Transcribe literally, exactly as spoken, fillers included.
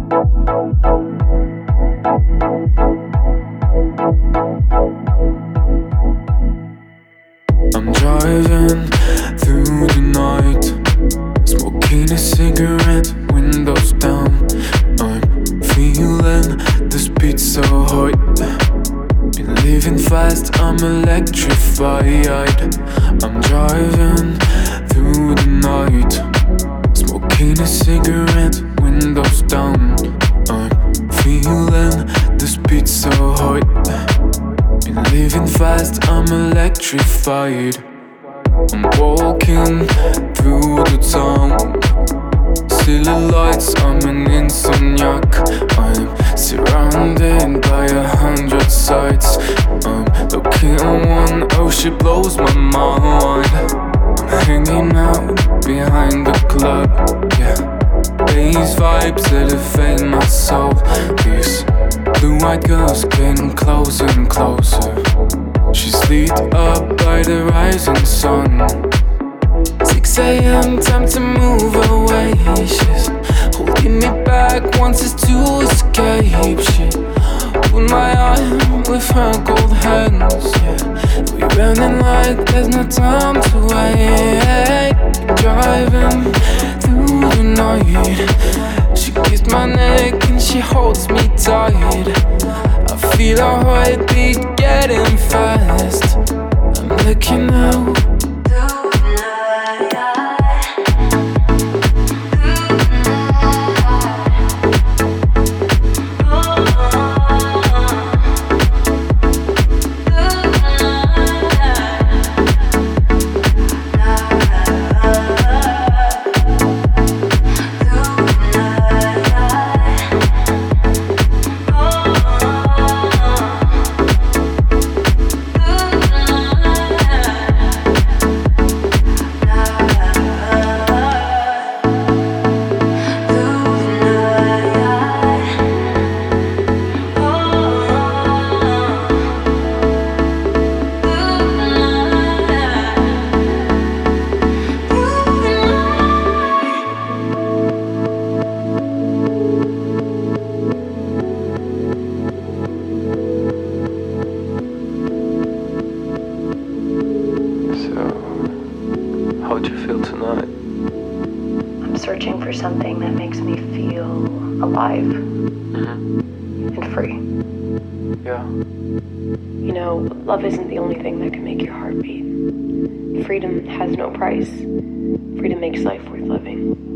I'm driving through the night, smoking a cigarette, windows down. I'm feeling this beat so hot. Been living fast, I'm electrified. I'm driving through the night, smoking a cigarette, windows down. I'm feeling this beat so hot. Been living fast, I'm electrified. I'm walking through the town, silly lights, I'm an insomniac. I'm surrounded by a hundred sights. I'm looking at one, oh she blows my mind. I'm hanging out behind the club, yeah. Bass vibes elevate my soul. These blue-eyed girls getting closer and closer. She's lit up by the rising sun. Six a.m. time to move away. She's holding me back, wants us to escape. She put my arm with her cold hands, yeah. We running like there's no time to wait. Driving through the night, she kissed my neck and she holds me tight. I feel her heartbeat getting fast. I'm looking out. How'd you feel tonight? I'm searching for something that makes me feel alive Mm-hmm. and free. Yeah. You know, love isn't the only thing that can make your heart beat. Freedom has no price. Freedom makes life worth living.